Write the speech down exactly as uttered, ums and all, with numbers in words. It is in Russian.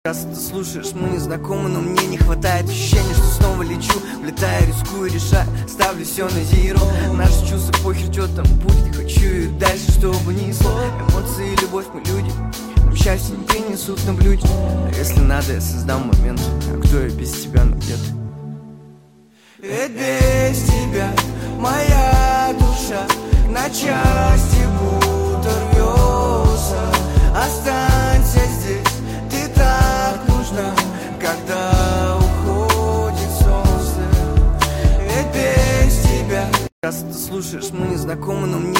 Раз ты слушаешь, мы не знакомы, но мне не хватает ощущения, что снова лечу, влетаю, рискую, решаю, ставлю все на зеро. Наши чувства, похер, что там будет, хочу и дальше, чтобы несло. Эмоции и любовь, мы люди, нам счастье не принесут на блюде. А если надо, я создам момент, а кто я без тебя, ну где ты? Ведь без тебя моя душа на части будто рвется. Останься здесь, ты так нужна, когда уходит солнце. Ведь без тебя. Раз ты слушаешь, мы не знакомы, но мне